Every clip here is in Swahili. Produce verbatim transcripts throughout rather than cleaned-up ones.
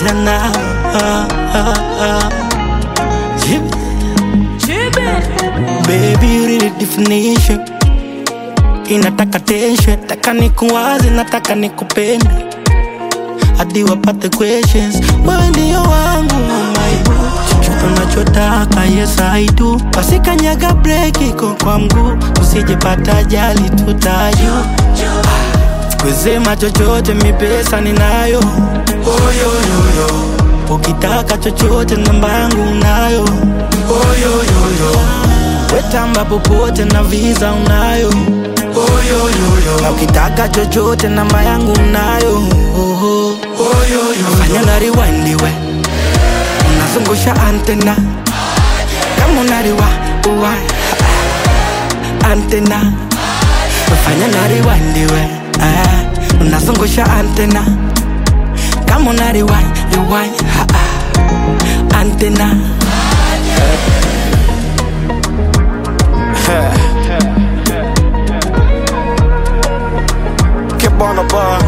cheza nao. ah, ah, ah. Baby, you really definition. Inataka tension, taka nikuwaze, nataka nikupende hadi wapate questions. Wewe ndio wangu mama, chochote unachotaka yes I do. Wasikanyaga break iko kwa mguu, usijepata ajali tutayo. Kusema chochote mi pesa ninayo. Oh yo yo yo. Ukitaka chochote namba yangu unayo. Oh yo yo yo. Wetamba popote na visa unayo. Oh yo yo yo. Na ukitaka chochote namba yangu unayo. Oh oh. Oh yo yo. Fanya na rewind we, unazungusha antena. Kama unariwa uwa antena. Fanya na rewind we, ah, unazungusha antena. Kama unariwa rewind antena. Keep on the bar.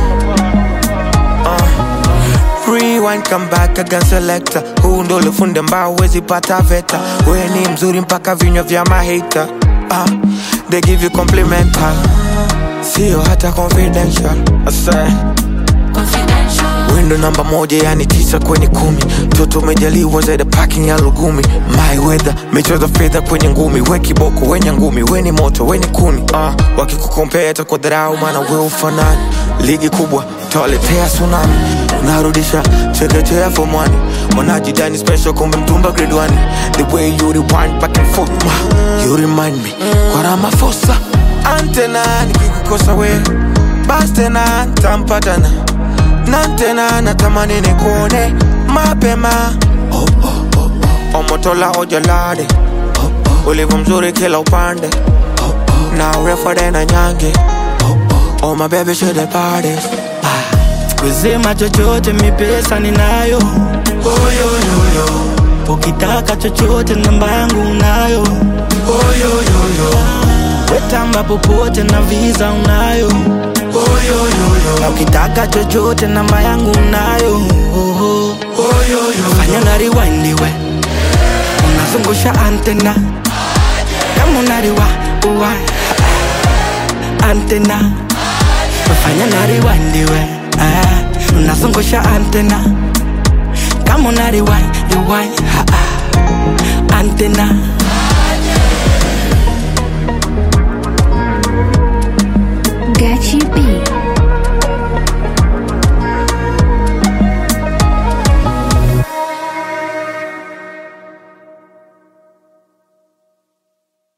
uh. Rewind, come back again selector. Huu ndo ulifunde mbao wezi pata veta. We ni mzuri mpaka vinywa vya mahata. uh. They give you complimental, sio hata confidential. I say window namba moja yani tisa kwenye kumi. Toto umejaliwa zaidi parking ya Lugumi. My weather, michezo fedha kwenye ngumi. We kiboko, wenye ngumi, we ni moto, we ni kuni. uh, Wakikukompea kwa dharau maana we ufanani. Ligi kubwa, toletea tsunami. Unarudisha, chekechea for money. Wanajidani special kumbe mtumba grade one. The way you rewind back and forth, you remind me kwa Ramaphosa. Antena, nikikukosa we bas tena, tampatana nantena, natamani nikone mapema. oh, oh, oh, oh. Omotola ojalade. oh, oh. Ulivu mzuri kila upande. oh, oh. Na urefu dena nyange. oh, oh. Oh my baby should the parties. ah. Kusema chochote mi pesa ninayo. Oh yo yo yo. Ukitaka chochote namba yangu unayo. Oh yo yo yo. Wetamba popote na visa unayo. Oh yo yo yo. Na ukitaka chochote namba yangu unayo. Oh oh. Oh yo yo. Fanya na rewind we, unazungusha antena. Kama unariwa uwa antena. Fanya na rewind we, ah, unazungusha antena. Kama unariwa uwa antena.